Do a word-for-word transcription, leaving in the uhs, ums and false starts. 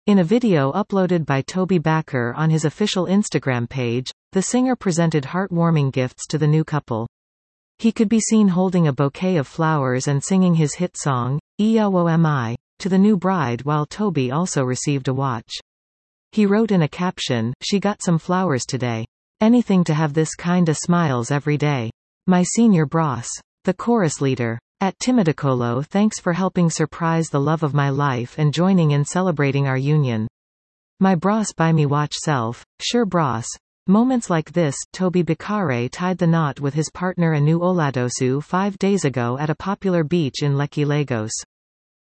In a video uploaded by Toby Backer on his official Instagram page, the singer presented heartwarming gifts to the new couple. He could be seen holding a bouquet of flowers and singing his hit song, Iyawo Mi, to the new bride, while Toby also received a watch. He wrote in a caption, "She got some flowers today. Anything to have this kinda smiles every day. My senior bros." The chorus leader, at Timidicolo, thanks for helping surprise the love of my life and joining in celebrating our union. My bros buy me watch self, sure bros. Moments like this, Toby Bakare tied the knot with his partner Anu Oladosu five days ago at a popular beach in Lekki, Lagos.